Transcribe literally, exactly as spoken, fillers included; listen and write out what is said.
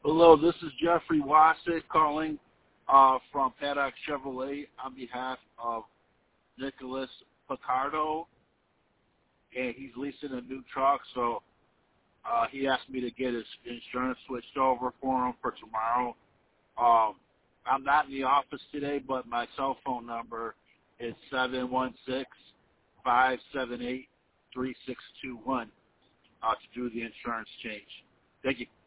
Hello, this is Jeffrey Wassick calling uh, from Paddock Chevrolet on behalf of Nicholas Picardo, and he's leasing a new truck, so uh, he asked me to get his insurance switched over for him for tomorrow. Um, I'm not in the office today, but my cell phone number is seven one six, five seven eight, three six two one uh, to do the insurance change. Thank you.